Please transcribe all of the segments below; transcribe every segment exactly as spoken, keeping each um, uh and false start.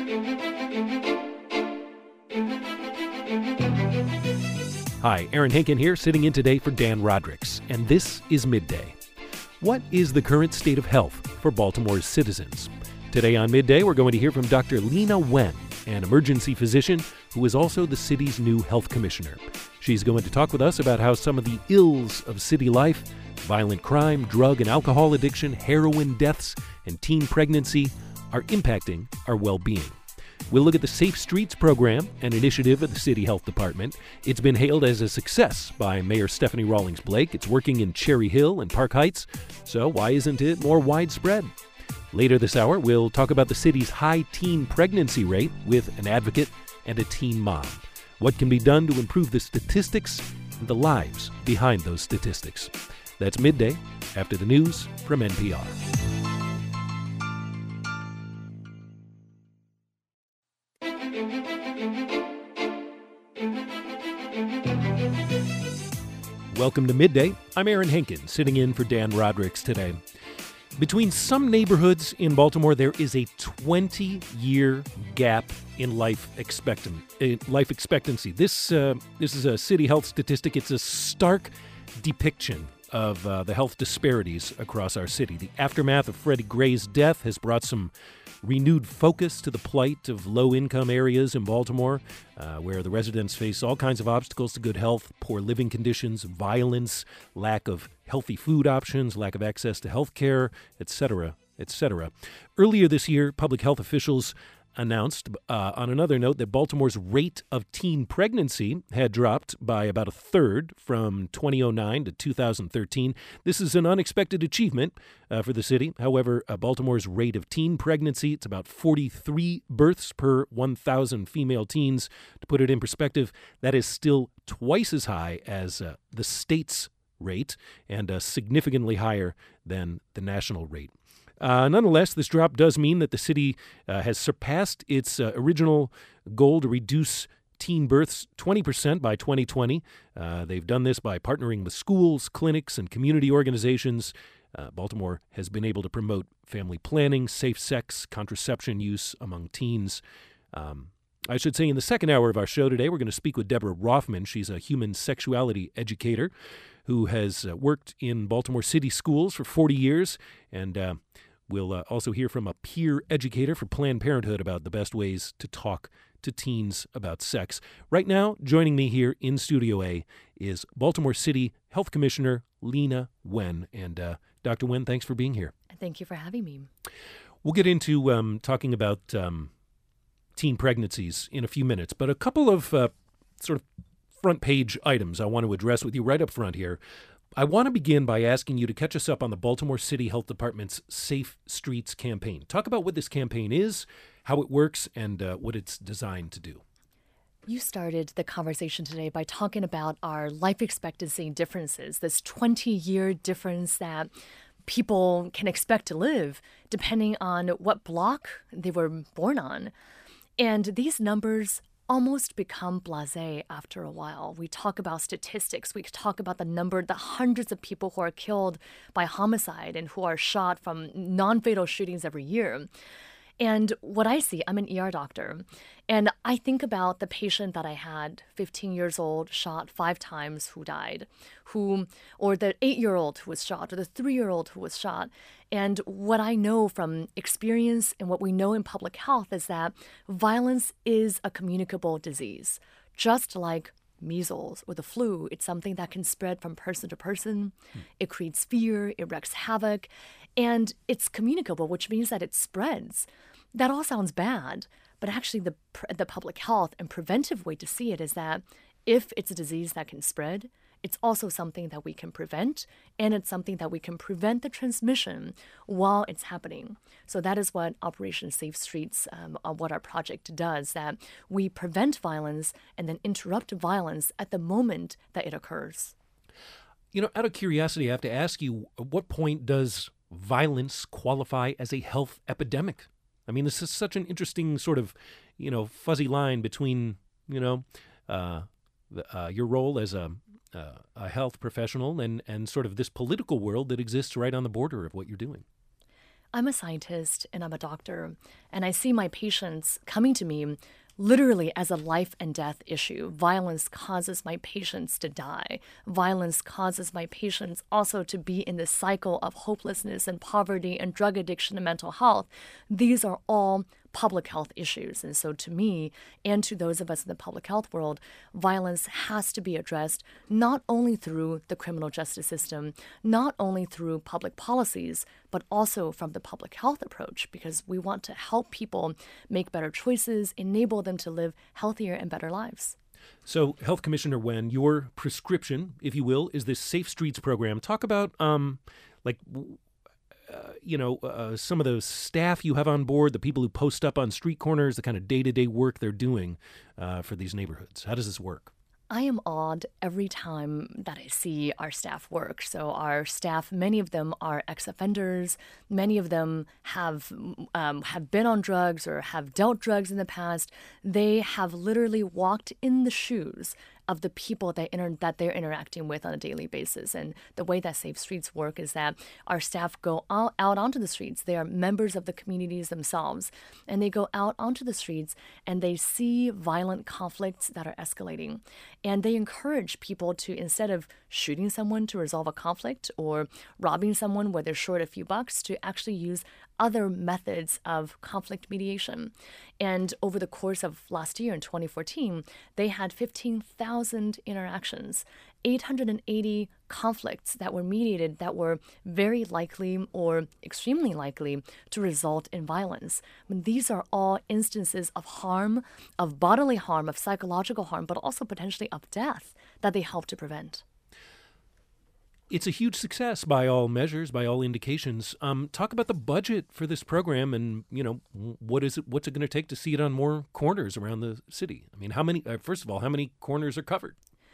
Hi, Aaron Hinken here, sitting in today for Dan Rodricks, and this is Midday. What is the current state of health for Baltimore's citizens? Today on Midday, we're going to hear from Doctor Lena Wen, an emergency physician who is also the city's new health commissioner. She's going to talk with us about how some of the ills of city life, violent crime, drug and alcohol addiction, heroin deaths, and teen pregnancy are impacting our well-being. We'll look at the Safe Streets program, an initiative of the City Health Department. It's been hailed as a success by Mayor Stephanie Rawlings Blake. It's working in Cherry Hill and Park Heights, so why isn't it more widespread? Later this hour, we'll talk about the city's high teen pregnancy rate with an advocate and a teen mom. What can be done to improve the statistics and the lives behind those statistics? That's Midday, after the news from N P R. Welcome to Midday. I'm Aaron Hinken, sitting in for Dan Rodricks today. Between some neighborhoods in Baltimore, there is a twenty-year gap in life expectancy. Uh, life expectancy. This uh, this is a city health statistic. It's a stark depiction of uh, the health disparities across our city. The aftermath of Freddie Gray's death has brought some renewed focus to the plight of low-income areas in Baltimore, uh, where the residents face all kinds of obstacles to good health, poor living conditions, violence, lack of healthy food options, lack of access to health care, et cetera, et cetera. Earlier this year, public health officials announced, uh, on another note, that Baltimore's rate of teen pregnancy had dropped by about a third from two thousand nine to two thousand thirteen. This is an unexpected achievement uh, for the city. However, uh, Baltimore's rate of teen pregnancy, it's about forty-three births per one thousand female teens. To put it in perspective, that is still twice as high as uh, the state's rate and uh, significantly higher than the national rate. Uh, nonetheless, this drop does mean that the city uh, has surpassed its uh, original goal to reduce teen births twenty percent by twenty twenty. Uh, they've done this by partnering with schools, clinics, and community organizations. Uh, Baltimore has been able to promote family planning, safe sex, contraception use among teens. Um, I should say in the second hour of our show today, we're going to speak with Deborah Rothman. She's a human sexuality educator who has uh, worked in Baltimore City schools for forty years, and uh, we'll uh, also hear from a peer educator for Planned Parenthood about the best ways to talk to teens about sex. Right now, joining me here in Studio A is Baltimore City Health Commissioner Lena Wen. And uh, Doctor Wen, thanks for being here. Thank you for having me. We'll get into um, talking about um, teen pregnancies in a few minutes, but a couple of uh, sort of front page items I want to address with you right up front here. I want to begin by asking you to catch us up on the Baltimore City Health Department's Safe Streets campaign. Talk about what this campaign is, how it works, and uh, what it's designed to do. You started the conversation today by talking about our life expectancy differences, this twenty-year difference that people can expect to live depending on what block they were born on. And these numbers almost become blasé after a while. We talk about statistics. We talk about the number, the hundreds of people who are killed by homicide and who are shot from non-fatal shootings every year. And what I see, I'm an E R doctor, and I think about the patient that I had, fifteen years old, shot five times, who died, who, or the eight-year-old who was shot, or the three-year-old who was shot. And what I know from experience and what we know in public health is that violence is a communicable disease, just like measles or the flu. It's something that can spread from person to person. Hmm. It creates fear, it wreaks havoc, and it's communicable, which means that it spreads. That all sounds bad, but actually the the public health and preventive way to see it is that if it's a disease that can spread, it's also something that we can prevent, and it's something that we can prevent the transmission while it's happening. So that is what Operation Safe Streets, um, uh, what our project does, that we prevent violence and then interrupt violence at the moment that it occurs. You know, out of curiosity, I have to ask you, at what point does violence qualify as a health epidemic? I mean, this is such an interesting sort of, you know, fuzzy line between, you know, uh, the, uh, your role as a, uh, a health professional and, and sort of this political world that exists right on the border of what you're doing. I'm a scientist and I'm a doctor, and I see my patients coming to me literally as a life and death issue. Violence causes my patients to die. Violence causes my patients also to be in this cycle of hopelessness and poverty and drug addiction and mental health. These are all public health issues. And so to me and to those of us in the public health world, violence has to be addressed not only through the criminal justice system, not only through public policies, but also from the public health approach, because we want to help people make better choices, enable them to live healthier and better lives. So, Health Commissioner Wen, your prescription, if you will, is this Safe Streets program. Talk about, um, like, Uh, you know, uh, some of the staff you have on board, the people who post up on street corners, the kind of day-to-day work they're doing uh, for these neighborhoods. How does this work? I am awed every time that I see our staff work. So our staff, many of them are ex-offenders. Many of them have um, have been on drugs or have dealt drugs in the past. They have literally walked in the shoes of the people that, inter- that they're interacting with on a daily basis. And the way that Safe Streets work is that our staff go out, out onto the streets. They are members of the communities themselves. And they go out onto the streets and they see violent conflicts that are escalating. And they encourage people to, instead of shooting someone to resolve a conflict or robbing someone where they're short a few bucks, to actually use other methods of conflict mediation. And over the course of last year in twenty fourteen, they had fifteen thousand interactions, eight hundred eighty conflicts that were mediated that were very likely or extremely likely to result in violence. I mean, these are all instances of harm, of bodily harm, of psychological harm, but also potentially of death that they help to prevent. It's a huge success by all measures, by all indications. Um, talk about the budget for this program, and you know what is it? What's it going to take to see it on more corners around the city? I mean, how many? Uh, first of all, how many corners are covered?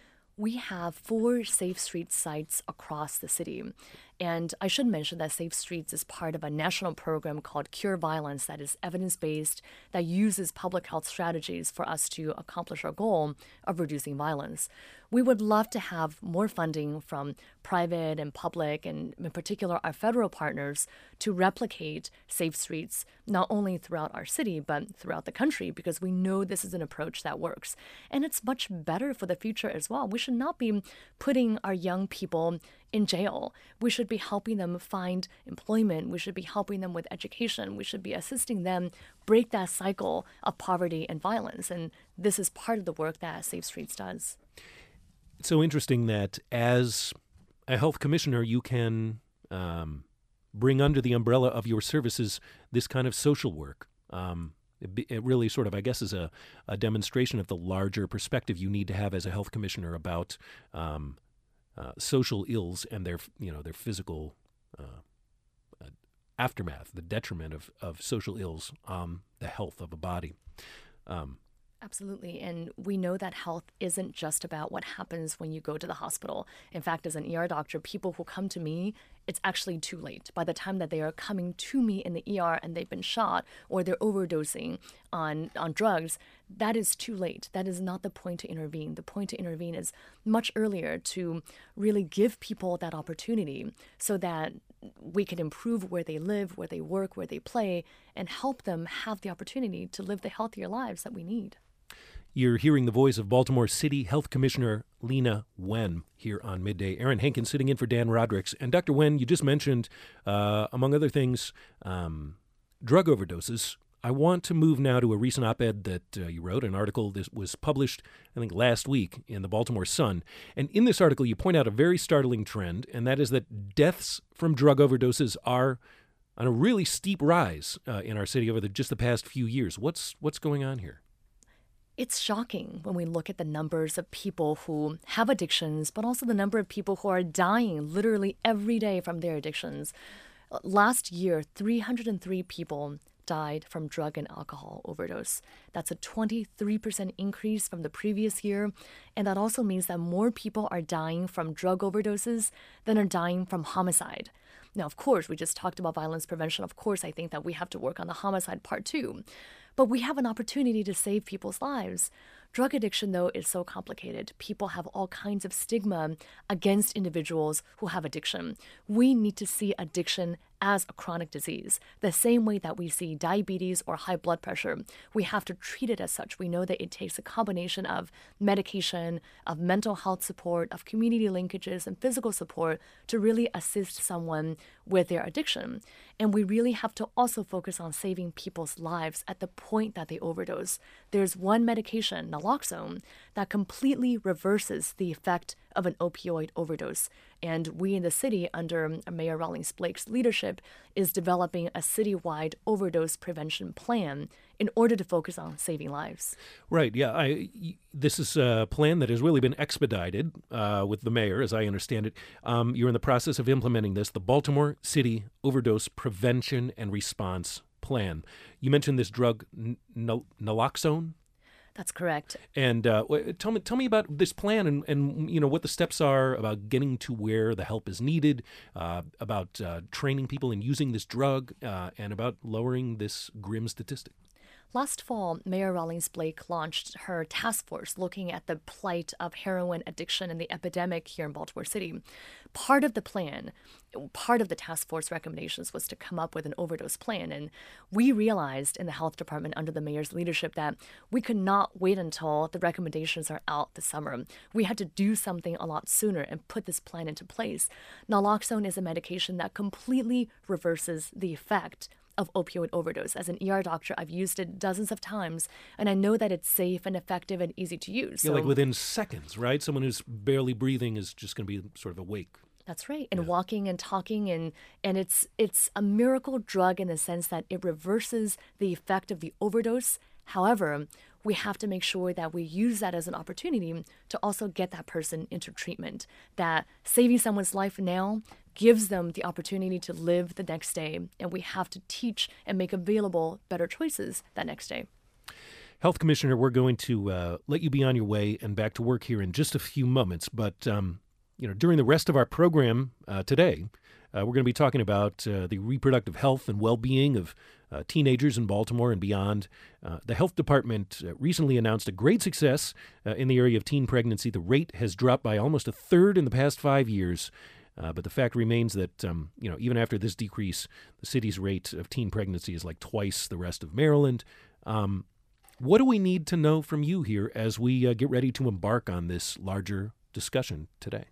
We have four Safe Streets sites across the city. And I should mention that Safe Streets is part of a national program called Cure Violence that is evidence-based, that uses public health strategies for us to accomplish our goal of reducing violence. We would love to have more funding from private and public, and in particular our federal partners, to replicate Safe Streets not only throughout our city, but throughout the country, because we know this is an approach that works. And it's much better for the future as well. We should not be putting our young people in jail. We should be helping them find employment. We should be helping them with education. We should be assisting them break that cycle of poverty and violence. And this is part of the work that Safe Streets does. It's so interesting that as a health commissioner, you can um, bring under the umbrella of your services this kind of social work. Um, it, it really sort of, I guess, is a, a demonstration of the larger perspective you need to have as a health commissioner about um, uh, social ills and their, you know, their physical uh, uh, aftermath, the detriment of, of social ills on the health of a body. Um, Absolutely. And we know that health isn't just about what happens when you go to the hospital. In fact, as an E R doctor, people who come to me, it's actually too late. By the time that they are coming to me in the E R and they've been shot or they're overdosing on, on drugs, that is too late. That is not the point to intervene. The point to intervene is much earlier, to really give people that opportunity so that we can improve where they live, where they work, where they play, and help them have the opportunity to live the healthier lives that we need. You're hearing the voice of Baltimore City Health Commissioner Leana Wen here on Midday. Erin Hankins sitting in for Dan Rodricks. And Doctor Wen, you just mentioned, uh, among other things, um, drug overdoses. I want to move now to a recent op-ed that uh, you wrote, an article that was published, I think, last week in the Baltimore Sun. And in this article, you point out a very startling trend, and that is that deaths from drug overdoses are on a really steep rise uh, in our city over the, just the past few years. What's what's going on here? It's shocking when we look at the numbers of people who have addictions, but also the number of people who are dying literally every day from their addictions. Last year, three hundred three people died from drug and alcohol overdose. That's a twenty-three percent increase from the previous year. And that also means that more people are dying from drug overdoses than are dying from homicide. Now, of course, we just talked about violence prevention. Of course, I think that we have to work on the homicide part too. But we have an opportunity to save people's lives. Drug addiction, though, is so complicated. People have all kinds of stigma against individuals who have addiction. We need to see addiction as a chronic disease, the same way that we see diabetes or high blood pressure. We have to treat it as such. We know that it takes a combination of medication, of mental health support, of community linkages, and physical support to really assist someone with their addiction. And we really have to also focus on saving people's lives at the point that they overdose. There's one medication, naloxone, that completely reverses the effect of an opioid overdose. And we in the city, under Mayor Rawlings Blake's leadership, is developing a citywide overdose prevention plan in order to focus on saving lives. Right. Yeah. I, this is a plan that has really been expedited uh, with the mayor, as I understand it. Um, you're in the process of implementing this, the Baltimore City Overdose Prevention and Response Plan. You mentioned this drug, n- n- naloxone. That's correct. And uh, tell me, tell me about this plan, and, and you know what the steps are about getting to where the help is needed, uh, about uh, training people in using this drug, uh, and about lowering this grim statistic. Last fall, Mayor Rawlings Blake launched her task force looking at the plight of heroin addiction and the epidemic here in Baltimore City. Part of the plan, part of the task force recommendations was to come up with an overdose plan. And we realized in the health department under the mayor's leadership that we could not wait until the recommendations are out this summer. We had to do something a lot sooner and put this plan into place. Naloxone is a medication that completely reverses the effect of opioid overdose. As an E R doctor, I've used it dozens of times, and I know that it's safe and effective and easy to use. Yeah, so, like within seconds, right? Someone who's barely breathing is just going to be sort of awake. That's right. And yeah. walking and talking, and and it's it's a miracle drug in the sense that it reverses the effect of the overdose. However, we have to make sure that we use that as an opportunity to also get that person into treatment, that saving someone's life now gives them the opportunity to live the next day, and we have to teach and make available better choices that next day. Health Commissioner, we're going to uh, let you be on your way and back to work here in just a few moments, but um, you know, during the rest of our program uh, today, uh, we're going to be talking about uh, the reproductive health and well-being of uh, teenagers in Baltimore and beyond. Uh, the health department uh, recently announced a great success uh, in the area of teen pregnancy. The rate has dropped by almost a third in the past five years. Uh, but the fact remains that, um, you know, even after this decrease, the city's rate of teen pregnancy is like twice the rest of Maryland. Um, what do we need to know from you here as we uh, get ready to embark on this larger discussion today?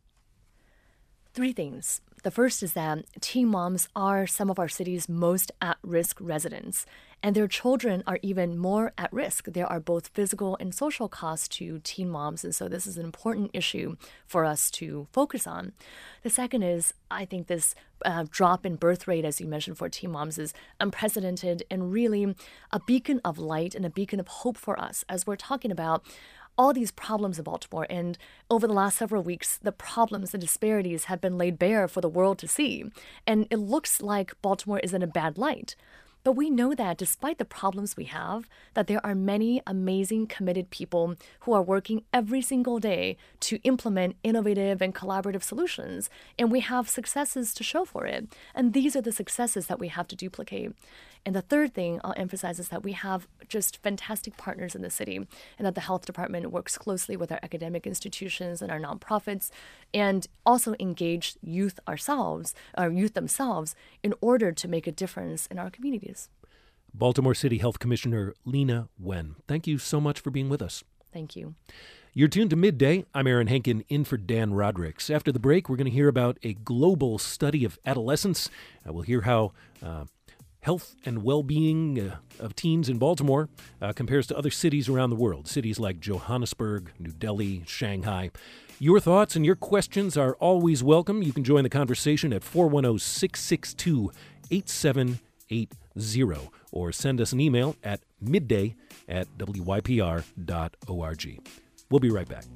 Three things. The first is that teen moms are some of our city's most at-risk residents, and their children are even more at risk. There are both physical and social costs to teen moms, and so this is an important issue for us to focus on. The second is, I think this uh, drop in birth rate, as you mentioned, for teen moms is unprecedented and really a beacon of light and a beacon of hope for us as we're talking about all these problems in Baltimore. And over the last several weeks, the problems, the disparities have been laid bare for the world to see. And it looks like Baltimore is in a bad light. But we know that despite the problems we have, that there are many amazing, committed people who are working every single day to implement innovative and collaborative solutions. And we have successes to show for it. And these are the successes that we have to duplicate. And the third thing I'll emphasize is that we have just fantastic partners in the city, and that the health department works closely with our academic institutions and our nonprofits, and also engage youth ourselves, our youth themselves, in order to make a difference in our communities. Baltimore City Health Commissioner Lena Wen, thank you so much for being with us. Thank you. You're tuned to Midday. I'm Aaron Henkin, in for Dan Rodricks. After the break, we're going to hear about a global study of adolescence. Uh, we'll hear how uh, health and well-being uh, of teens in Baltimore uh, compares to other cities around the world, cities like Johannesburg, New Delhi, Shanghai. Your thoughts and your questions are always welcome. You can join the conversation at four one zero, six six two, eight seven eight zero or send us an email at midday at w y p r dot org. We'll be right back.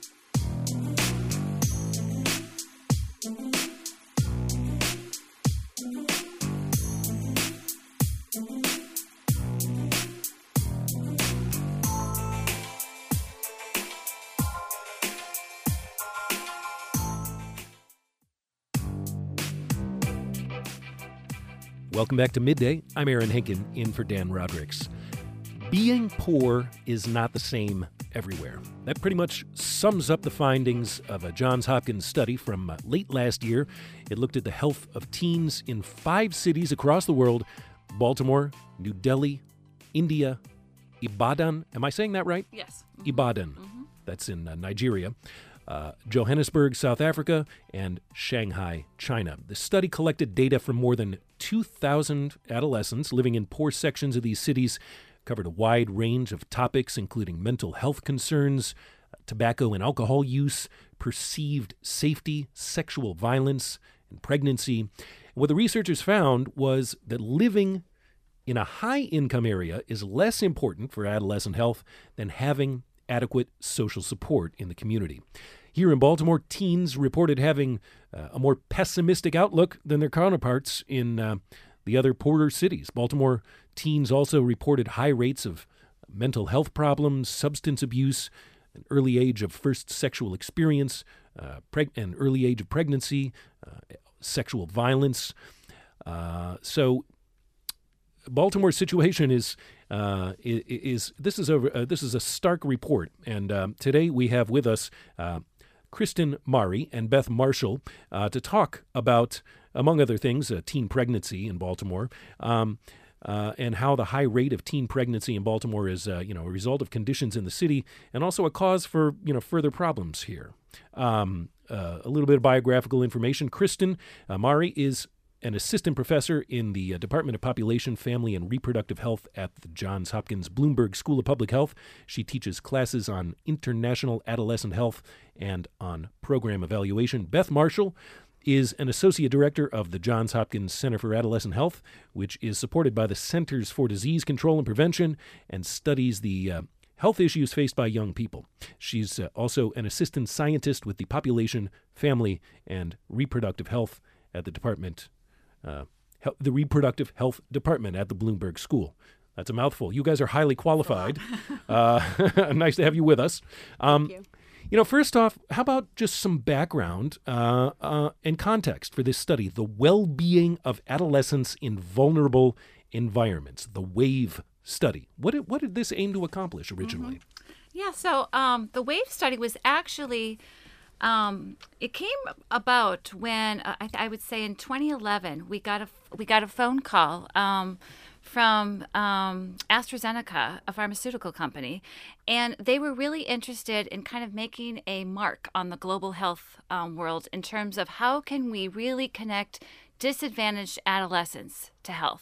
Welcome back to Midday. I'm Aaron Henkin, in for Dan Rodricks. Being poor is not the same everywhere. That pretty much sums up the findings of a Johns Hopkins study from uh, late last year. It looked at the health of teens in five cities across the world: Baltimore, New Delhi, India, Ibadan. Am I saying that right? Yes. Mm-hmm. Ibadan. Mm-hmm. That's in uh, Nigeria. Uh, Johannesburg, South Africa, and Shanghai, China. The study collected data from more than two thousand adolescents living in poor sections of these cities, covered a wide range of topics, including mental health concerns, tobacco and alcohol use, perceived safety, sexual violence, and pregnancy. What the researchers found was that living in a high-income area is less important for adolescent health than having adequate social support in the community. Here in Baltimore, teens reported having uh, a more pessimistic outlook than their counterparts in uh, the other poorer cities. Baltimore teens also reported high rates of mental health problems, substance abuse, an early age of first sexual experience, uh, preg- an early age of pregnancy, uh, sexual violence. Uh, so Baltimore's situation is uh, is, is this is a uh, this is a stark report, and um, today we have with us uh, Kristen Mari and Beth Marshall uh, to talk about, among other things, uh, teen pregnancy in Baltimore, um, uh, and how the high rate of teen pregnancy in Baltimore is uh, you know a result of conditions in the city, and also a cause for you know further problems here. Um, uh, a little bit of biographical information: Kristen uh, Mari is an assistant professor in the uh, Department of Population, Family, and Reproductive Health at the Johns Hopkins Bloomberg School of Public Health. She teaches classes on international adolescent health and on program evaluation. Beth Marshall is an associate director of the Johns Hopkins Center for Adolescent Health, which is supported by the Centers for Disease Control and Prevention and studies the uh, health issues faced by young people. She's uh, also an assistant scientist with the Population, Family, and Reproductive Health at the Department Uh, the Reproductive Health Department at the Bloomberg School. That's a mouthful. You guys are highly qualified. uh, nice to have you with us. Um, Thank you. You know, first off, how about just some background uh, uh, and context for this study, the well-being of adolescents in vulnerable environments, the WAVE study. What did, what did this aim to accomplish originally? Mm-hmm. Yeah, so um, the WAVE study was actually Um, it came about when uh, I, th- I would say in twenty eleven we got a we got a phone call um, from um, AstraZeneca, a pharmaceutical company, and they were really interested in kind of making a mark on the global health um, world in terms of how can we really connect disadvantaged adolescents to health.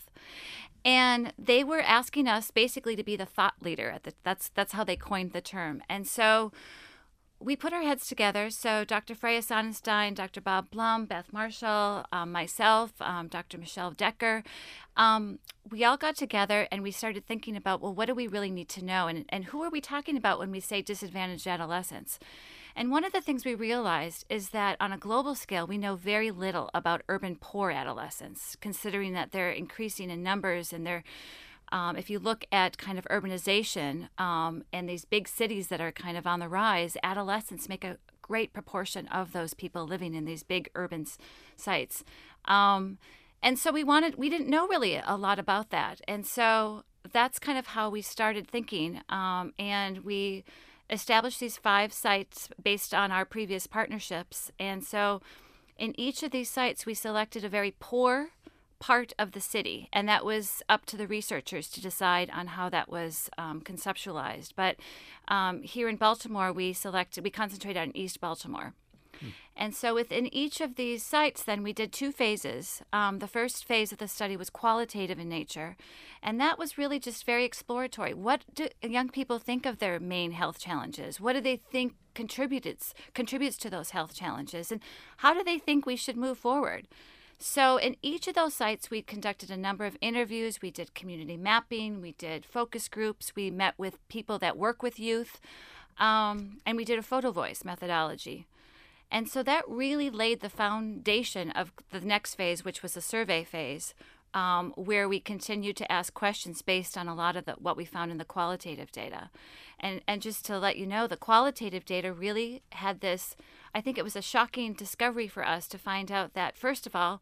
And they were asking us basically to be the thought leader. At the, that's that's how they coined the term, and so we put our heads together. So Doctor Freya Sonnenstein, Doctor Bob Blum, Beth Marshall, um, myself, um, Doctor Michelle Decker, um, we all got together and we started thinking about, well, what do we really need to know? And, and who are we talking about when we say disadvantaged adolescents? And one of the things we realized is that on a global scale, we know very little about urban poor adolescents, considering that they're increasing in numbers and they're Um, if you look at kind of urbanization um, and these big cities that are kind of on the rise, adolescents make a great proportion of those people living in these big urban s- sites. Um, and so we wanted, we didn't know really a lot about that. And so that's kind of how we started thinking. Um, and we established these five sites based on our previous partnerships. And so in each of these sites, we selected a very poor part of the city, and that was up to the researchers to decide on how that was um, conceptualized. But um, here in Baltimore, we selected, we concentrated on East Baltimore. Hmm. And so within each of these sites, then we did two phases. Um, the first phase of the study was qualitative in nature, and that was really just very exploratory. What do young people think of their main health challenges? What do they think contributes contributes to those health challenges? And how do they think we should move forward? So in each of those sites, we conducted a number of interviews. We did community mapping. We did focus groups. We met with people that work with youth. Um, and we did a photo voice methodology. And so that really laid the foundation of the next phase, which was the survey phase, um, where we continued to ask questions based on a lot of the, what we found in the qualitative data. And, and just to let you know, the qualitative data really had this, I think it was a shocking discovery for us to find out that, first of all,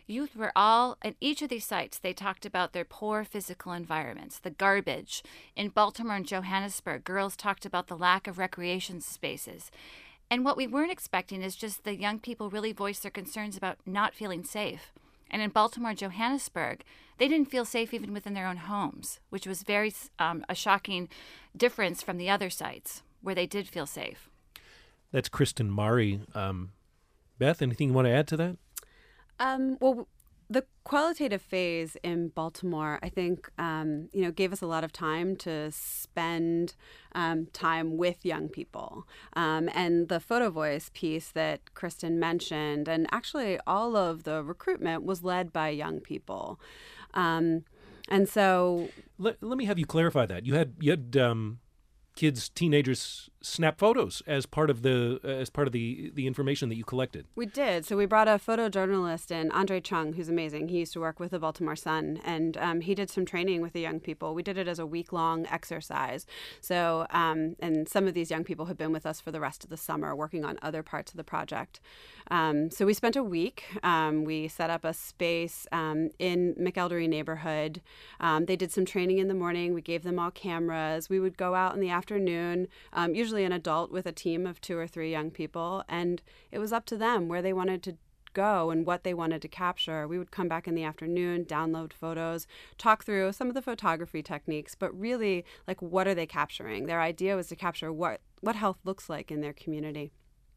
youth were all, at each of these sites, they talked about their poor physical environments, the garbage. In Baltimore and Johannesburg, girls talked about the lack of recreation spaces. And what we weren't expecting is just the young people really voiced their concerns about not feeling safe. And in Baltimore and Johannesburg, they didn't feel safe even within their own homes, which was very um, a shocking difference from the other sites where they did feel safe. That's Kristen Mari. Um, Beth, anything you want to add to that? Um, well, the qualitative phase in Baltimore, I think, um, you know, gave us a lot of time to spend um, time with young people. Um, and the Photo Voice piece that Kristen mentioned, and actually all of the recruitment was led by young people. Um, and so... Let, let me have you clarify that. You had, you had um, kids, teenagers snap photos as part of the uh, as part of the the information that you collected. We did. So we brought a photojournalist in, Andre Chung, who's amazing. He used to work with the Baltimore Sun, and um, he did some training with the young people. We did it as a week-long exercise. So, um, and some of these young people have been with us for the rest of the summer, working on other parts of the project. Um, so we spent a week. Um, we set up a space um, in McElderry neighborhood. Um, they did some training in the morning. We gave them all cameras. We would go out in the afternoon, um, usually an adult with a team of two or three young people, and it was up to them where they wanted to go and what they wanted to capture. We would come back in the afternoon, download photos, talk through some of the photography techniques, but really, like, what are they capturing? Their idea was to capture what, what health looks like in their community.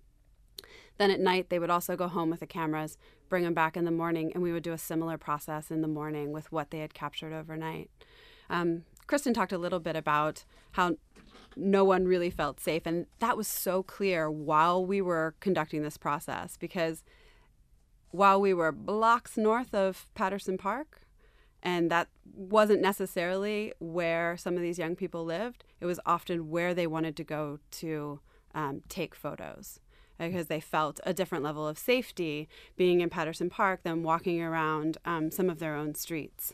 Then at night, they would also go home with the cameras, bring them back in the morning, and we would do a similar process in the morning with what they had captured overnight. Um, Kristen talked a little bit about how no one really felt safe, and that was so clear while we were conducting this process, because while we were blocks north of Patterson Park, and that wasn't necessarily where some of these young people lived, it was often where they wanted to go to um, take photos, because they felt a different level of safety being in Patterson Park than walking around um, some of their own streets.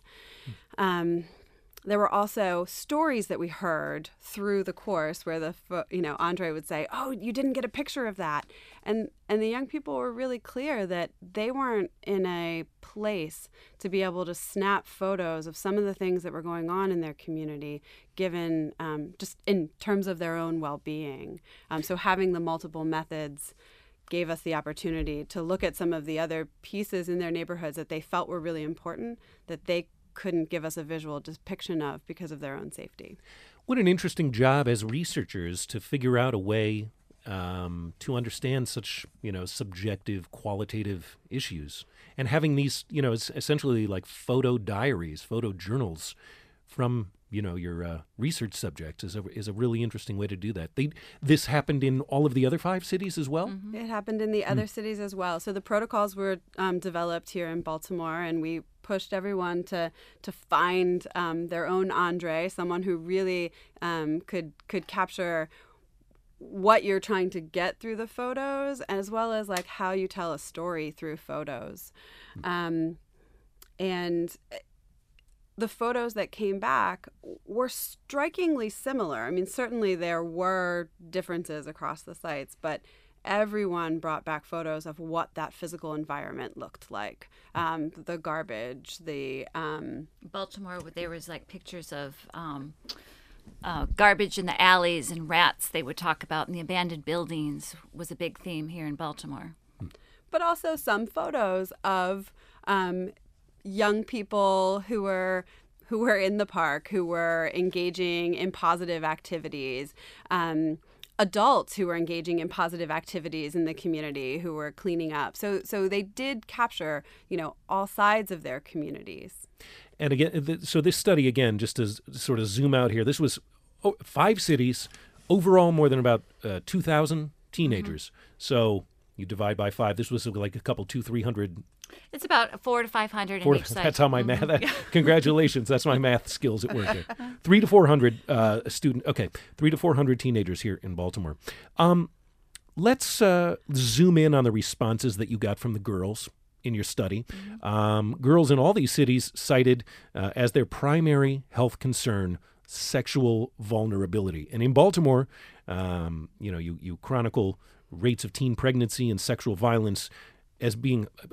Um, There were also stories that we heard through the course where the, you know, Andre would say, "Oh, you didn't get a picture of that," and and the young people were really clear that they weren't in a place to be able to snap photos of some of the things that were going on in their community, given um, just in terms of their own well-being. Um, so having the multiple methods gave us the opportunity to look at some of the other pieces in their neighborhoods that they felt were really important, that they couldn't give us a visual depiction of because of their own safety. What an interesting job as researchers to figure out a way um, to understand such, you know, subjective, qualitative issues, and having these, you know, it's essentially like photo diaries, photo journals from, you know, your uh, research subjects is a, is a really interesting way to do that. They, this happened in all of the other five cities as well? Mm-hmm. It happened in the other mm. cities as well. So the protocols were um, developed here in Baltimore, and we pushed everyone to to find um, their own Andre, someone who really um, could could capture what you're trying to get through the photos, as well as like how you tell a story through photos. Mm. Um, and the photos that came back were strikingly similar. I mean, certainly there were differences across the sites, but everyone brought back photos of what that physical environment looked like. Um, the garbage, the... Um, Baltimore, there was like pictures of um, uh, garbage in the alleys and rats they would talk about, and the abandoned buildings was a big theme here in Baltimore. But also some photos of um, young people who were who were in the park, who were engaging in positive activities, um, adults who were engaging in positive activities in the community, who were cleaning up. So so they did capture, you know, all sides of their communities. And again, so this study, again, just to sort of zoom out here, this was five cities, overall more than about uh, two thousand teenagers. Mm-hmm. So you divide by five, this was like a couple, two, three hundred. It's about four to five hundred four, in each site. That's how my mm-hmm. math, that, congratulations, that's my math skills at work here. Three to four hundred uh, student, okay, three to four hundred teenagers here in Baltimore. Um, let's uh, zoom in on the responses that you got from the girls in your study. Mm-hmm. Um, girls in all these cities cited uh, as their primary health concern sexual vulnerability. And in Baltimore, um, you know, you, you chronicle rates of teen pregnancy and sexual violence as being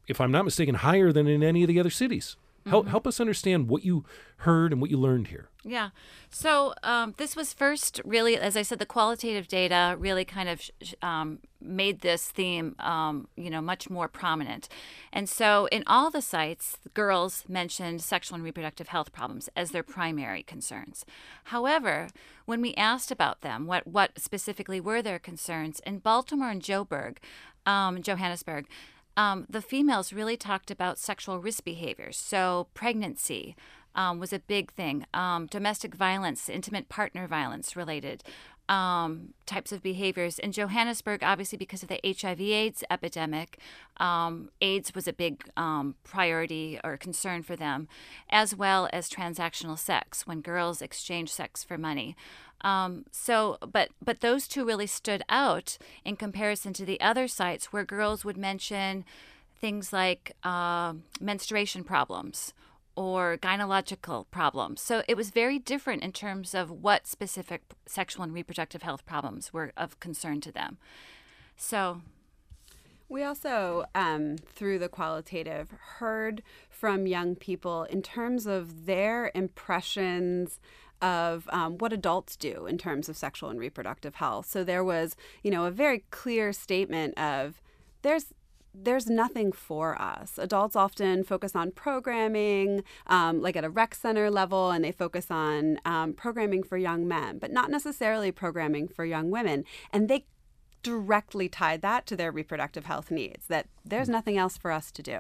if I'm not mistaken, higher than in any of the other cities. Help, Mm-hmm. help us understand what you heard and what you learned here. Yeah. So um, this was first really, as I said, the qualitative data really kind of sh- um, made this theme, um, you know, much more prominent. And so in all the sites, girls mentioned sexual and reproductive health problems as their primary concerns. However, when we asked about them, what, what specifically were their concerns, in Baltimore and Joburg, um, Johannesburg, Um, the females really talked about sexual risk behaviors. So pregnancy um, was a big thing. Um, domestic violence, intimate partner violence related um, types of behaviors. In Johannesburg, obviously because of the H I V AIDS epidemic, um, AIDS was a big um, priority or concern for them, as well as transactional sex, when girls exchange sex for money. Um, so, but but those two really stood out in comparison to the other sites where girls would mention things like uh, menstruation problems or gynecological problems. So it was very different in terms of what specific sexual and reproductive health problems were of concern to them. So we also, um, through the qualitative, heard from young people in terms of their impressions of um, what adults do in terms of sexual and reproductive health. So there was, you know, a very clear statement of there's there's nothing for us. Adults often focus on programming, um, like at a rec center level, and they focus on um, programming for young men, but not necessarily programming for young women. And they directly tied that to their reproductive health needs, that there's nothing else for us to do.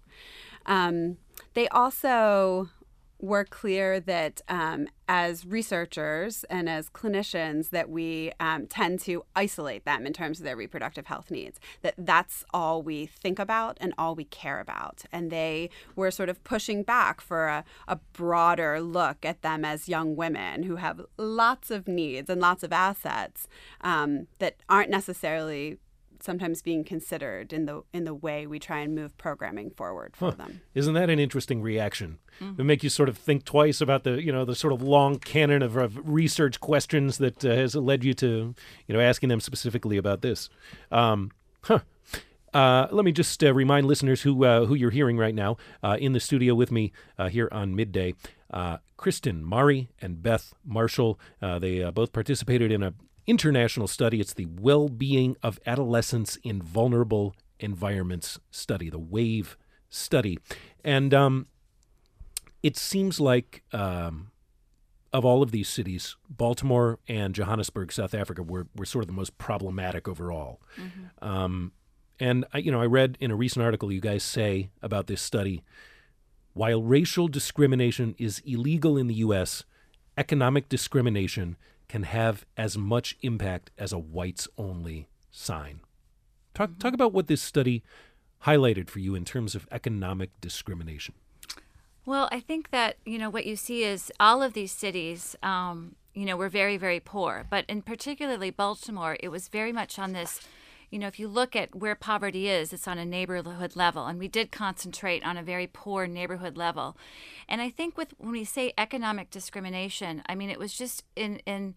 Um, they also were clear that um, as researchers and as clinicians that we um, tend to isolate them in terms of their reproductive health needs, that that's all we think about and all we care about. And they were sort of pushing back for a, a broader look at them as young women who have lots of needs and lots of assets um, that aren't necessarily sometimes being considered in the in the way we try and move programming forward for Huh. them. Isn't that an interesting reaction? Mm-hmm. It make you sort of think twice about the, you know, the sort of long canon of, of research questions that uh, has led you to, you know, asking them specifically about this. Um, huh. Uh, let me just uh, remind listeners who uh, who you're hearing right now uh, in the studio with me uh, here on Midday. Uh, Kristen Mari and Beth Marshall. Uh, they uh, both participated in a international study. It's the Well-Being of Adolescents in Vulnerable Environments study, the WAVE study. And um, it seems like um, of all of these cities, Baltimore and Johannesburg, South Africa, were, were sort of the most problematic overall. Mm-hmm. Um, and, I, you know, I read in a recent article you guys say about this study, while racial discrimination is illegal in the U S, economic discrimination can have as much impact as a whites-only sign. Talk talk about what this study highlighted for you in terms of economic discrimination. Well, I think that, you know, what you see is all of these cities, um, you know, were very, very poor. But in particularly Baltimore, it was very much on this, you know, if you look at where poverty is, it's on a neighborhood level. And we did concentrate on a very poor neighborhood level. And I think with when we say economic discrimination, I mean, it was just in, in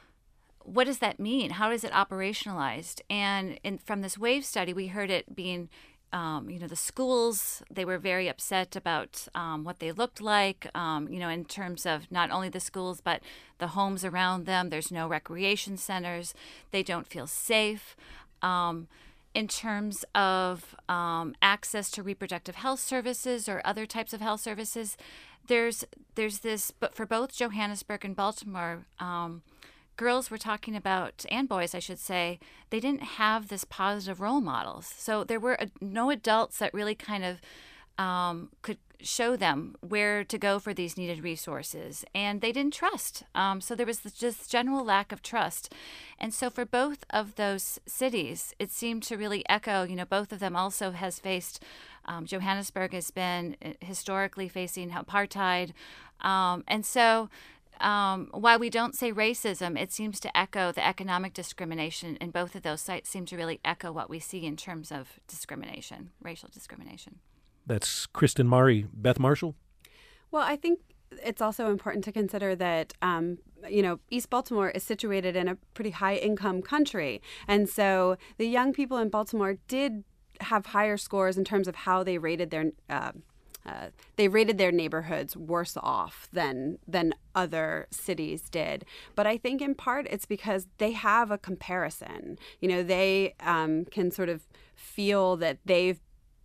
what does that mean? How is it operationalized? And in, from this WAVE study, we heard it being, um, you know, the schools, they were very upset about um, what they looked like, um, you know, in terms of not only the schools, but the homes around them. There's no recreation centers. They don't feel safe. Um, in terms of um, access to reproductive health services or other types of health services, there's there's this, but for both Johannesburg and Baltimore, um, girls were talking about, and boys, I should say, they didn't have this positive role models. So there were uh, no adults that really kind of um, could show them where to go for these needed resources, and they didn't trust. Um, so there was this just general lack of trust. And so for both of those cities, it seemed to really echo, you know, both of them also has faced, um, Johannesburg has been historically facing apartheid. Um, and so um, while we don't say racism, it seems to echo the economic discrimination in both of those sites seem to really echo what we see in terms of discrimination, racial discrimination. That's Kristen Mari. Beth Marshall? Well, I think it's also important to consider that, um, you know, East Baltimore is situated in a pretty high-income country. And so the young people in Baltimore did have higher scores in terms of how they rated their uh, uh, they rated their neighborhoods worse off than than other cities did. But I think in part it's because they have a comparison. You know, they um, can sort of feel that they've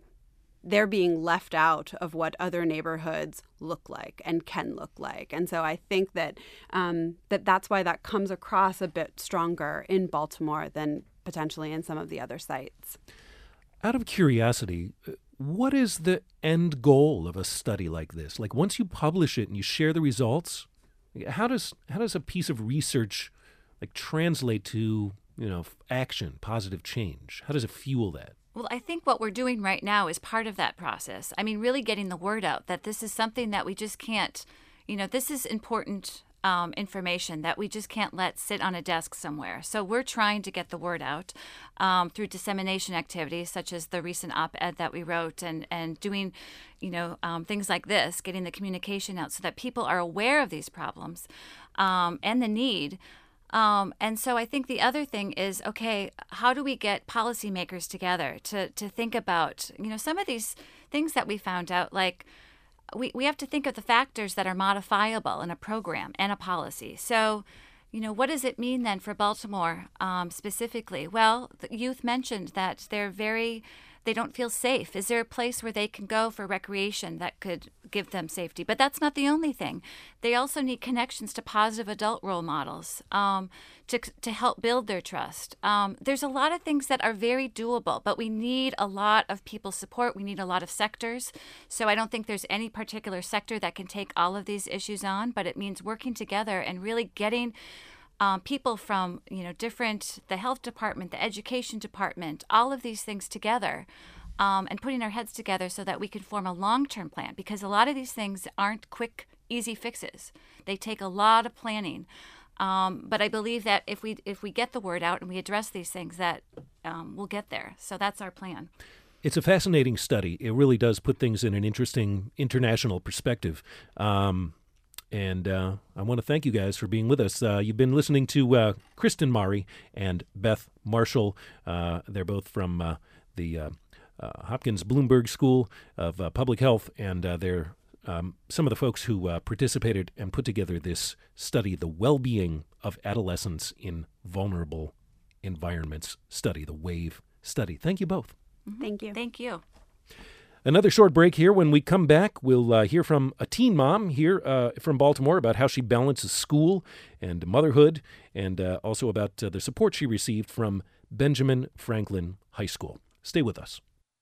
they're being left out of what other neighborhoods look like and can look like. And so I think that um, that that's why that comes across a bit stronger in Baltimore than potentially in some of the other sites. Out of curiosity, what is the end goal of a study like this? Like, once you publish it and you share the results, how does how does a piece of research like translate to, you know, action, positive change? How does it fuel that? Well, I think what we're doing right now is part of that process. I mean, really getting the word out that this is something that we just can't, you know, this is important um, information that we just can't let sit on a desk somewhere. So we're trying to get the word out um, through dissemination activities such as the recent op-ed that we wrote and, and doing, you know, um, things like this, getting the communication out so that people are aware of these problems um, and the need. Um, and so I think the other thing is, okay, how do we get policymakers together to, to think about, you know, some of these things that we found out, like we, we have to think of the factors that are modifiable in a program and a policy. So, you know, what does it mean then for Baltimore um, specifically? Well, the youth mentioned that they're very, they don't feel safe. Is there a place where they can go for recreation that could give them safety? But that's not the only thing. They also need connections to positive adult role models um, to to help build their trust. Um, there's a lot of things that are very doable, but we need a lot of people's support. We need a lot of sectors. So I don't think there's any particular sector that can take all of these issues on, but it means working together and really getting Um, people from, you know, different, the health department, the education department, all of these things together um, and putting our heads together so that we can form a long-term plan, because a lot of these things aren't quick, easy fixes. They take a lot of planning. Um, but I believe that if we if we get the word out and we address these things, that um, we'll get there. So that's our plan. It's a fascinating study. It really does put things in an interesting international perspective. Um And uh, I want to thank you guys for being with us. Uh, you've been listening to uh, Kristen Mari and Beth Marshall. Uh, they're both from uh, the uh, uh, Hopkins Bloomberg School of uh, Public Health, and uh, they're um, some of the folks who uh, participated and put together this study, the Well-Being of Adolescents in Vulnerable Environments study, the WAVE study. Thank you both. Mm-hmm. Thank you. Thank you. Another short break here. When we come back, we'll uh, hear from a teen mom here uh, from Baltimore about how she balances school and motherhood, and uh, also about uh, the support she received from Benjamin Franklin High School. Stay with us.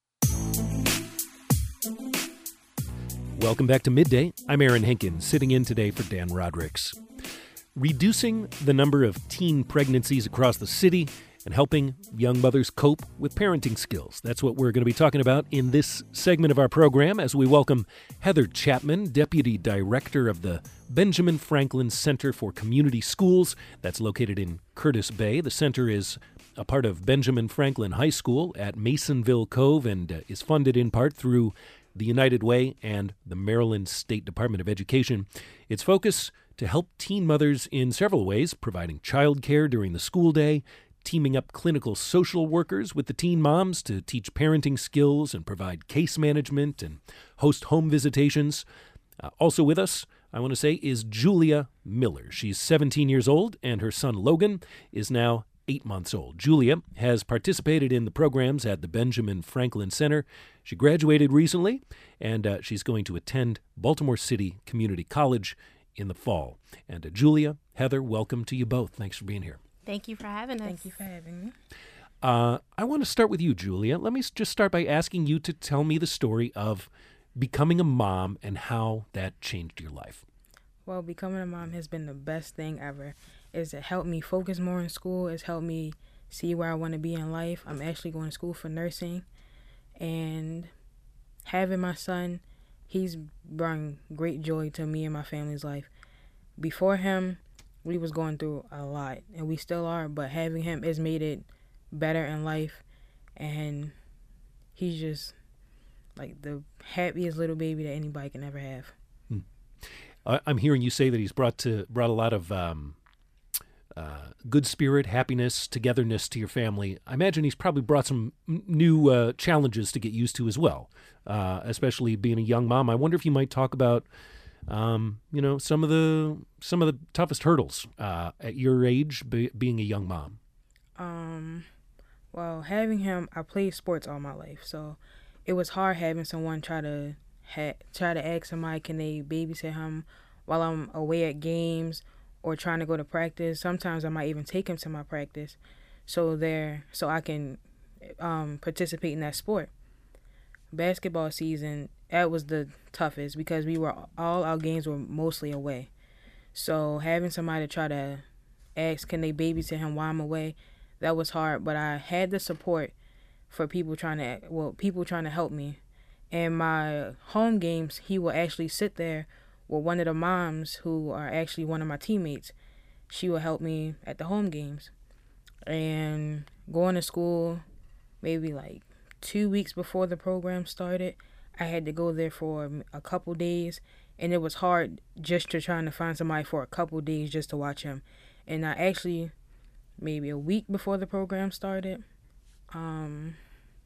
Welcome back to Midday. I'm Aaron Henkin, sitting in today for Dan Rodricks. Reducing the number of teen pregnancies across the city and helping young mothers cope with parenting skills. That's what we're going to be talking about in this segment of our program as we welcome Heather Chapman, Deputy Director of the Benjamin Franklin Center for Community Schools. That's located in Curtis Bay. The center is a part of Benjamin Franklin High School at Masonville Cove and uh, is funded in part through the United Way and the Maryland State Department of Education. Its focus to help teen mothers in several ways, providing childcare during the school day, teaming up clinical social workers with the teen moms to teach parenting skills and provide case management and host home visitations. Uh, also with us, I want to say, is Julia Miller. She's seventeen years old, and her son Logan is now eight months old. Julia has participated in the programs at the Benjamin Franklin Center. She graduated recently, and uh, she's going to attend Baltimore City Community College in the fall. And uh, Julia, Heather, welcome to you both. Thanks for being here. Thank you for having us. Thank you for having me. Uh, I want to start with you, Julia. Let me just start by asking you to tell me the story of becoming a mom and how that changed your life. Well, becoming a mom has been the best thing ever. It's helped me focus more in school. It's helped me see where I want to be in life. I'm actually going to school for nursing. And having my son, he's brought great joy to me and my family's life. Before him, we was going through a lot, and we still are, but having him has made it better in life, and he's just like the happiest little baby that anybody can ever have. Hmm. I'm hearing you say that he's brought to brought a lot of um, uh, good spirit, happiness, togetherness to your family. I imagine he's probably brought some n- new uh, challenges to get used to as well, uh, especially being a young mom. I wonder if you might talk about, um, you know, some of the some of the toughest hurdles uh, at your age, be, being a young mom. Um, well, having him, I played sports all my life, so it was hard having someone try to ha- try to ask somebody, can they babysit him while I'm away at games or trying to go to practice. Sometimes I might even take him to my practice, so there, so I can um, participate in that sport. Basketball season, that was the toughest because we were all our games were mostly away. So having somebody try to ask, can they babysit him while I'm away, that was hard. But I had the support for people trying to, well, people trying to help me. And my home games, he will actually sit there with one of the moms who are actually one of my teammates. She will help me at the home games. And going to school, maybe like two weeks before the program started, I had to go there for a couple days, and it was hard just to trying to find somebody for a couple days just to watch him. And I actually, maybe a week before the program started, um,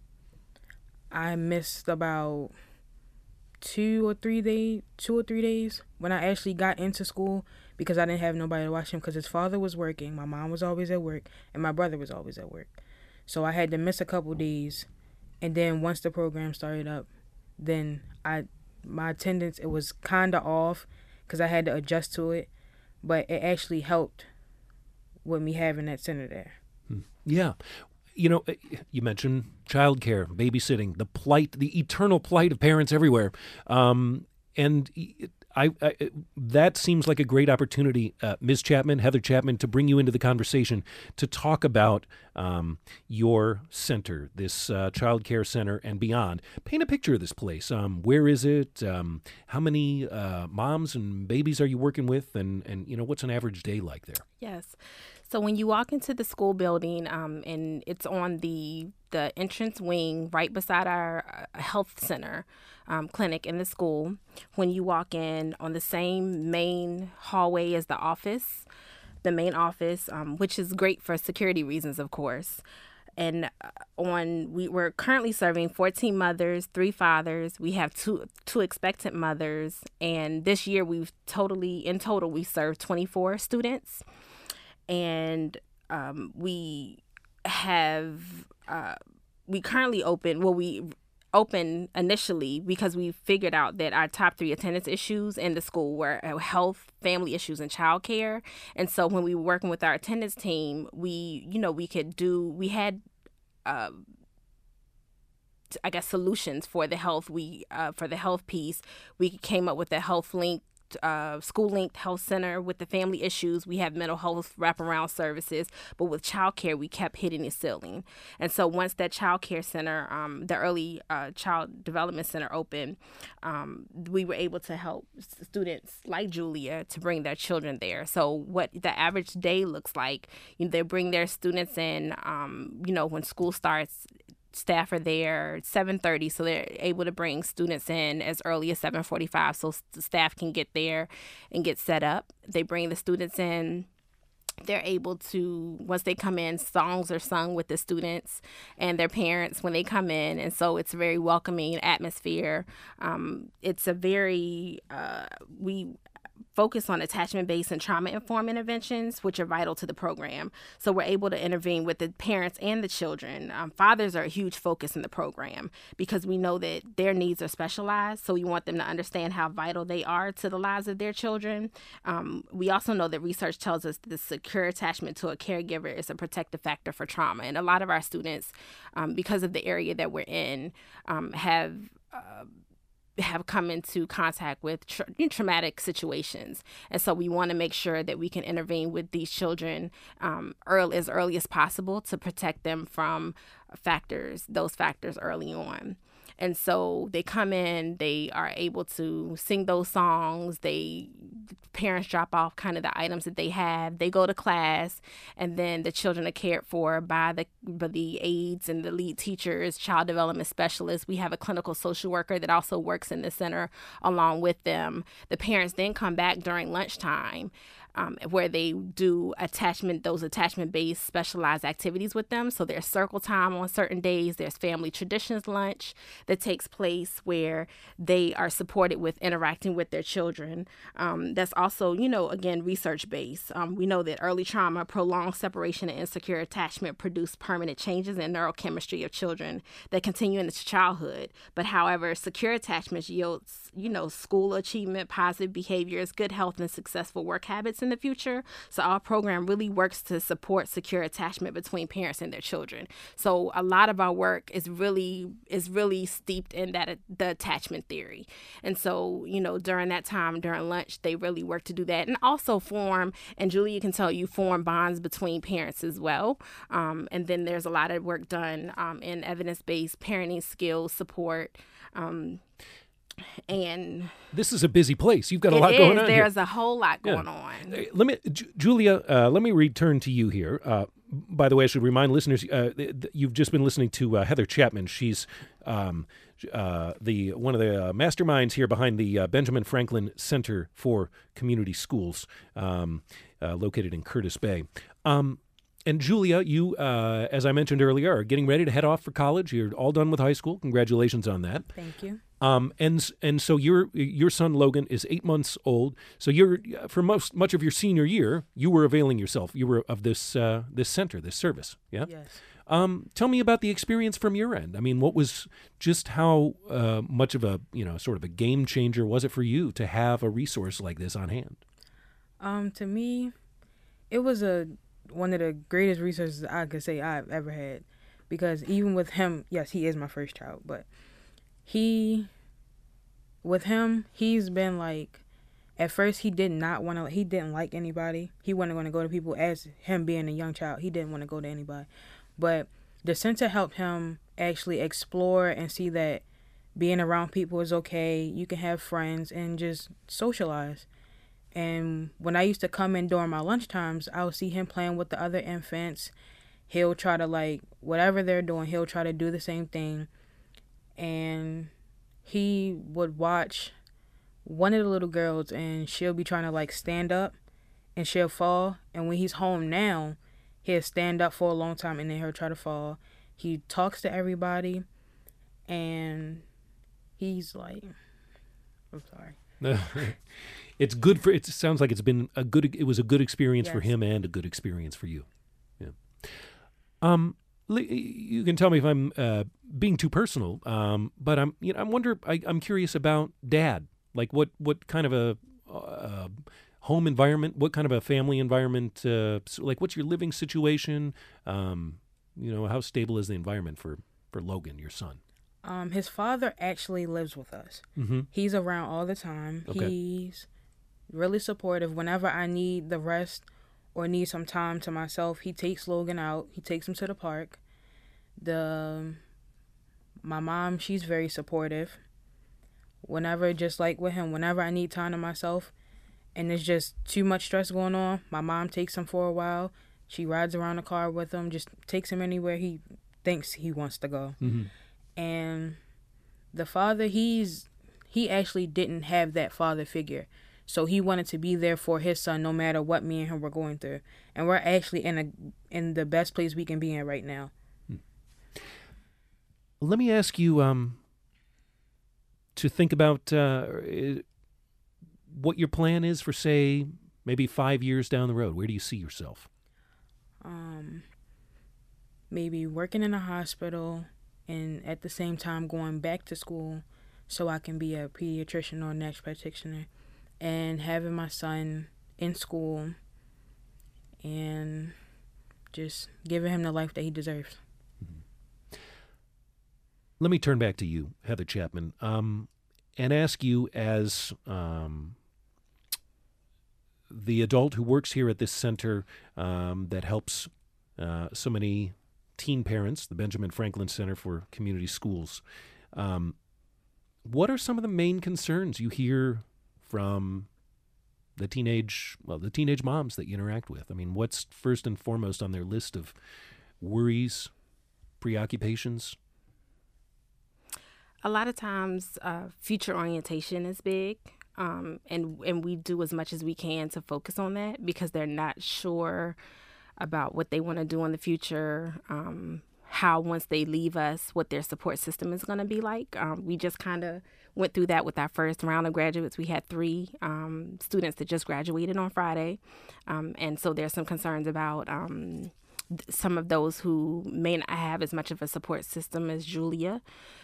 I missed about two or three days, two or three days when I actually got into school because I didn't have nobody to watch him because his father was working, my mom was always at work, and my brother was always at work. So I had to miss a couple days, and then once the program started up, then I my attendance, it was kind of off because I had to adjust to it, but it actually helped with me having that center there. Yeah. You know, you mentioned childcare, babysitting, the plight, the eternal plight of parents everywhere. Um, and I, I, that seems like a great opportunity, uh, Miz Chapman, Heather Chapman, to bring you into the conversation to talk about um, your center, this uh, child care center and beyond. Paint a picture of this place. Um, where is it? Um, how many uh, moms and babies are you working with? And, and, you know, what's an average day like there? Yes. So when you walk into the school building, um, and it's on the the entrance wing right beside our uh, health center um, clinic in the school, when you walk in on the same main hallway as the office, the main office, um, which is great for security reasons, of course. And on we, we're currently serving fourteen mothers, three fathers. We have two two expectant mothers. And this year we've totally, in total, we served twenty-four students. And um, we have, uh, we currently open, well, we open initially because we figured out that our top three attendance issues in the school were health, family issues, and childcare. And so when we were working with our attendance team, we, you know, we could do, we had, uh, I guess, solutions for the health. We, uh, for the health piece, we came up with a health link. Uh, school-linked health center. With the family issues, we have mental health wraparound services, but with childcare, we kept hitting the ceiling. And so once that childcare center, um, the early uh, child development center opened, um, we were able to help students like Julia to bring their children there. So what the average day looks like, you know, they bring their students in, um, you know, when school starts. Staff are there at seven thirty, so they're able to bring students in as early as seven forty-five so staff can get there and get set up. They bring the students in. They're able to, once they come in, songs are sung with the students and their parents when they come in. And so it's a very welcoming atmosphere. Um, it's a very, uh, we focus on attachment-based and trauma-informed interventions, which are vital to the program. So we're able to intervene with the parents and the children. Um, fathers are a huge focus in the program because we know that their needs are specialized. So we want them to understand how vital they are to the lives of their children. Um, we also know that research tells us that the secure attachment to a caregiver is a protective factor for trauma. And a lot of our students, um, because of the area that we're in, um, have uh, have come into contact with tra- traumatic situations. And so we want to make sure that we can intervene with these children um, early, as early as possible to protect them from factors, those factors early on. And so they come in, they are able to sing those songs. They, parents drop off kind of the items that they have. They go to class, and then the children are cared for by the by the aides and the lead teachers, child development specialists. We have a clinical social worker that also works in the center along with them. The parents then come back during lunchtime. um, where they do attachment, those attachment-based specialized activities with them. So there's circle time on certain days. There's family traditions lunch that takes place where they are supported with interacting with their children. Um, that's also, you know, again, research-based. Um, we know that early trauma, prolonged separation, and insecure attachment produce permanent changes in neurochemistry of children that continue into childhood. But however, secure attachments yields, you know, school achievement, positive behaviors, good health, and successful work habits in the future. So our program really works to support secure attachment between parents and their children. So a lot of our work is really is really steeped in that the attachment theory. And so, you know, during that time, during lunch, they really work to do that, and also form, and Julia can tell you, form bonds between parents as well. Um, and then there's a lot of work done um, in evidence-based parenting skills support. Um, and this is a busy place. You've got a it lot is. going on. There's here. a whole lot going Yeah. on. Uh, Let me, Ju- Julia. Uh, let me return to you here. Uh, by the way, I should remind listeners: uh, th- th- you've just been listening to uh, Heather Chapman. She's um, uh, the one of the uh, masterminds here behind the uh, Benjamin Franklin Center for Community Schools, um, uh, located in Curtis Bay. Um, And Julia, you, uh, as I mentioned earlier, are getting ready to head off for college. You're all done with high school. Congratulations on that. Thank you. Um, and and so your your son Logan is eight months old. So you're for most much of your senior year, you were availing yourself. You were of this uh, this center, this service. Yeah. Yes. Um, tell me about the experience from your end. I mean, what was just how uh, much of a you know sort of a game changer was it for you to have a resource like this on hand? Um, to me, it was a one of the greatest resources I could say I've ever had, because even with him, yes, he is my first child, but he, with him, he's been like, at first he did not want to, he didn't like anybody. He wasn't going to go to people. As him being a young child, he didn't want to go to anybody. But the center helped him actually explore and see that being around people is okay. You can have friends and just socialize. And when I used to come in during my lunch times, I would see him playing with the other infants. He'll try to, like, whatever they're doing, he'll try to do the same thing. And he would watch one of the little girls, and she'll be trying to, like, stand up, and she'll fall. And when he's home now, he'll stand up for a long time, and then he'll try to fall. He talks to everybody, and he's like, I'm sorry. It's good for. It sounds like it's been a good. It was a good experience Yes. for him and a good experience for you. Yeah. Um. You can tell me if I'm uh, being too personal. Um. But I'm. You know. I wonder. I, I'm curious about Dad. Like what? What kind of a uh, home environment? What kind of a family environment? Uh, so like, what's your living situation? Um. You know, how stable is the environment for for Logan, your son? Um, his father actually lives with us. Mm-hmm. He's around all the time. Okay. He's really supportive. Whenever I need the rest or need some time to myself, he takes Logan out. He takes him to the park. The my mom, she's very supportive. Whenever, just like with him, whenever I need time to myself and there's just too much stress going on, my mom takes him for a while. She rides around the car with him, just takes him anywhere he thinks he wants to go. Mm-hmm. And the father, he's he actually didn't have that father figure. So he wanted to be there for his son no matter what me and him were going through. And we're actually in a in the best place we can be in right now. Let me ask you um, to think about uh, what your plan is for, say, maybe five years down the road. Where do you see yourself? Um, maybe working in a hospital and at the same time going back to school so I can be a pediatrician or nurse practitioner, and having my son in school and just giving him the life that he deserves. Let me turn back to you, Heather Chapman, um, and ask you as um, the adult who works here at this center um, that helps uh, so many teen parents, the Benjamin Franklin Center for Community Schools. Um, what are some of the main concerns you hear from the teenage, well, the teenage moms that you interact with? I mean, what's first and foremost on their list of worries, preoccupations? A lot of times, uh, future orientation is big. Um, and, and we do as much as we can to focus on that because they're not sure about what they want to do in the future, um, how once they leave us, what their support system is going to be like. Um, we just kind of went through that with our first round of graduates. We had three um, students that just graduated on Friday. Um, and so there's some concerns about um, th- some of those who may not have as much of a support system as Julia,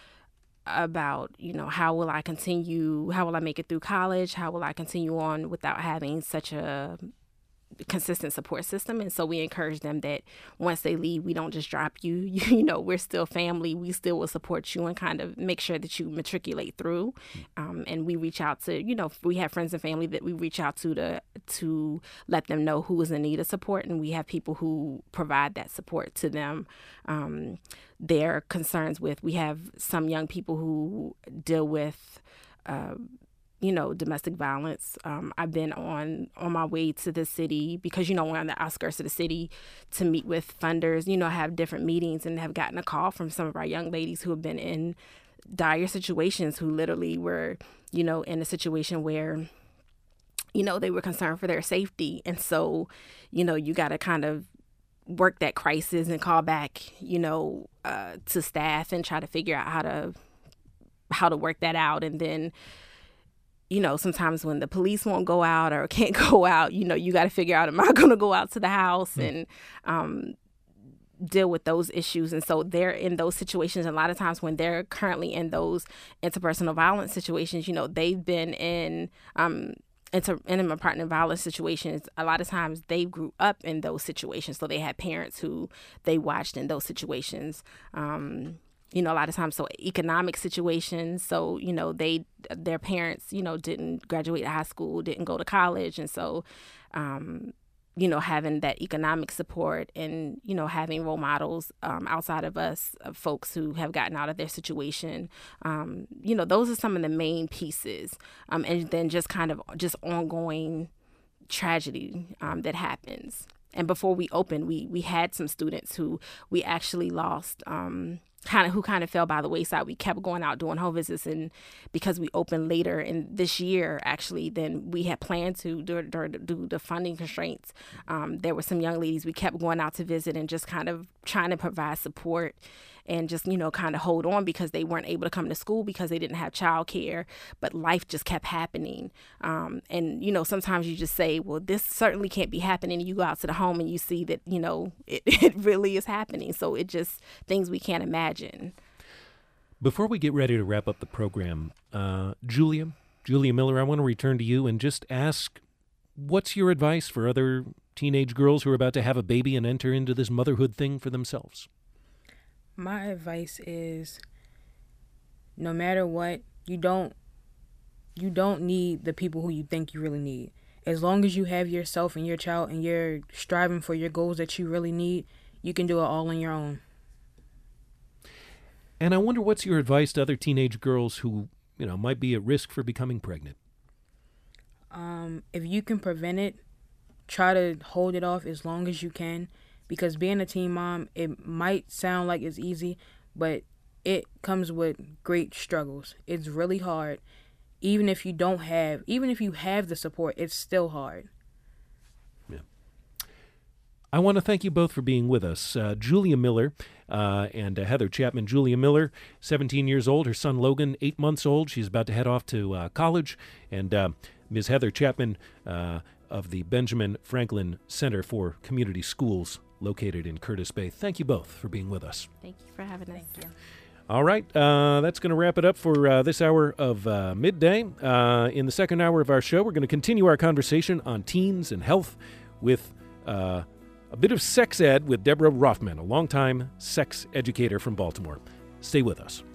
about, you know, how will I continue, how will I make it through college? How will I continue on without having such a consistent support system? And so we encourage them that once they leave, we don't just drop you. You know, we're still family. We still will support you and kind of make sure that you matriculate through. Um, and we reach out to, you know, we have friends and family that we reach out to to to let them know who is in need of support. And we have people who provide that support to them. Um, their concerns with, we have some young people who deal with uh, you know, domestic violence. Um, I've been on, on my way to the city because, you know, we're on the outskirts of the city to meet with funders, you know, have different meetings, and have gotten a call from some of our young ladies who have been in dire situations, who literally were, you know, in a situation where, you know, they were concerned for their safety. And so, you know, you got to kind of work that crisis and call back, you know, uh, to staff and try to figure out how to, how to work that out. And then, you know, sometimes when the police won't go out or can't go out, you know, you got to figure out, am I going to go out to the house and um, deal with those issues? And so they're in those situations. And a lot of times when they're currently in those interpersonal violence situations, you know, they've been in um, inter- intimate partner violence situations. A lot of times they grew up in those situations. So they had parents who they watched in those situations. Um You know, a lot of times, so economic situations. So, you know, they, their parents, you know, didn't graduate high school, didn't go to college. And so, um, you know, having that economic support and, you know, having role models um, outside of us, of folks who have gotten out of their situation, um, you know, those are some of the main pieces. Um, and then just kind of just ongoing tragedy um, that happens. And before we opened, we, we had some students who we actually lost, um, kind of who kind of fell by the wayside. We kept going out doing home visits, and because we opened later in this year, actually, than we had planned to due to the funding constraints, um, there were some young ladies we kept going out to visit and just kind of trying to provide support and just, you know, kind of hold on because they weren't able to come to school because they didn't have childcare, but life just kept happening. Um, and, you know, sometimes you just say, well, this certainly can't be happening. And you go out to the home and you see that, you know, it, it really is happening. So it just things we can't imagine. Before we get ready to wrap up the program, uh, Julia, Julia Miller, I want to return to you and just ask, what's your advice for other teenage girls who are about to have a baby and enter into this motherhood thing for themselves? My advice is, no matter what, you don't you don't need the people who you think you really need. As long as you have yourself and your child and you're striving for your goals that you really need, you can do it all on your own. And I wonder, what's your advice to other teenage girls who, you know, might be at risk for becoming pregnant? Um, if you can prevent it, try to hold it off as long as you can. Because being a teen mom, it might sound like it's easy, but it comes with great struggles. It's really hard. Even if you don't have, even if you have the support, it's still hard. Yeah. I want to thank you both for being with us. Uh, Julia Miller uh, and uh, Heather Chapman. Julia Miller, seventeen years old. Her son Logan, eight months old. She's about to head off to uh, college. And uh, Miz Heather Chapman uh, of the Benjamin Franklin Center for Community Schools, located in Curtis Bay. Thank you both for being with us. Thank you for having us. Thank you. All right, uh, that's going to wrap it up for uh, this hour of uh, Midday. Uh, in the second hour of our show, we're going to continue our conversation on teens and health with uh, a bit of sex ed with Deborah Rothman, a longtime sex educator from Baltimore. Stay with us.